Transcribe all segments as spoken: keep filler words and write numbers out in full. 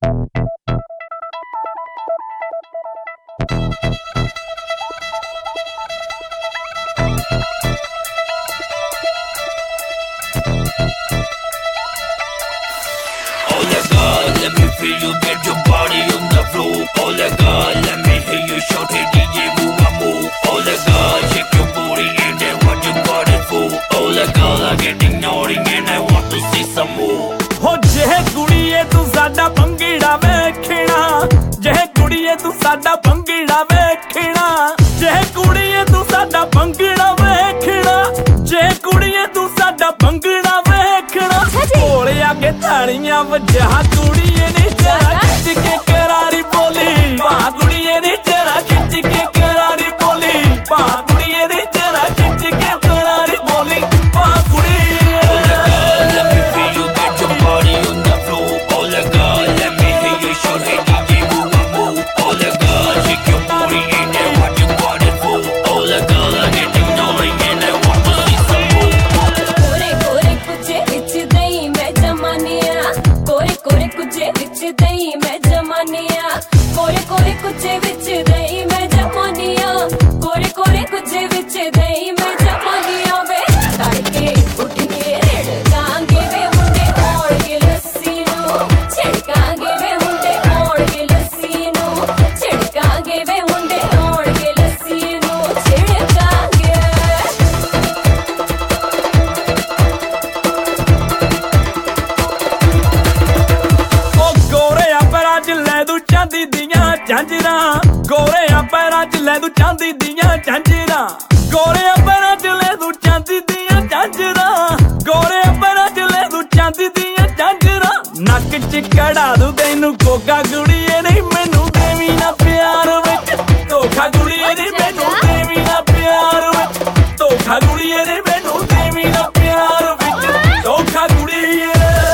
Feel you get your body on the floor. Oh my God, let me hear you shout it, D J move a move. Oh my God, shake your booty and then what you got it for? Oh my God, I'm getting naughty and I want to see some more. हो जे कुड़िए तू साडा भंगड़ा वेखना, जे कुड़िए तू साडा भंगड़ा वेखना, जे कुड़िए तू साडा भंगड़ा वेखना, जे कुड़िए तू साडा भंगड़ा वेखना। कोले आके ताड़ियां वजा कुड़िए ने जरा खिच के करारी बोली, वाह कुड़िए ने जरा खिच के करारी बोली, वाह कुड़िए ने जरा खिच के करारी बोली, वाह कुड़िए। कोरे कोरे कुचे विच दई मैं जमानिया, कोरे कोरे कुचे विच दई मैं जमानिया। वे तड़के उठ के रेड़कांगे वे मुंडे ओढ़ के लस्सी नू, छिड़कांगे वे मुंडे ओढ़ के लस्सी नू, छिड़कांगे वे मुंडे ओढ़ के लस्सी नू, छिड़कांगे। ओ गोरे अपरा च ले दू चांदी दियां झांजरा, गोरे पैरां च ले दू चांदी दियां झांजरा, गोरे पैरां च ले दू चांदी दियां झांजरा, गोरे पैरां च ले दू चांदी दियां झांजरा। नक च कड़ा दू तैनू कोका कुड़िए नहीं मैनू देवी ना प्यार विच धोखा, कुड़िए नहीं मैनू देवी ना प्यार विच धोखा, कुड़िए नहीं मैनू देवी ना प्यार विच धोखा कुड़िए।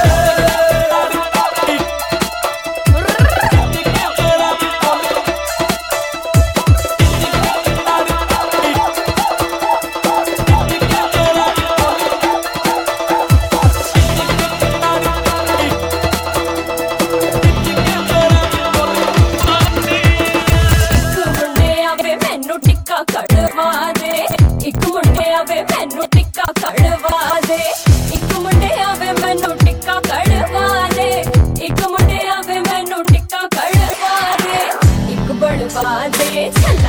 ਇੱਕ ਮੁੰਡੇ ਆਵੇ ਮੈਨੂੰ ਟਿੱਕਾ ਕੜਵਾ ਦੇ, ਇੱਕ ਮੁੰਡੇ ਆਵੇ ਮੈਨੂੰ ਟਿੱਕਾ ਕੜਵਾ ਦੇ, ਇੱਕ ਮੁੰਡੇ ਆਵੇ ਮੈਨੂੰ ਟਿੱਕਾ ਕੜਵਾ ਦੇ, ਇੱਕ ਬੜਵਾ ਦੇ।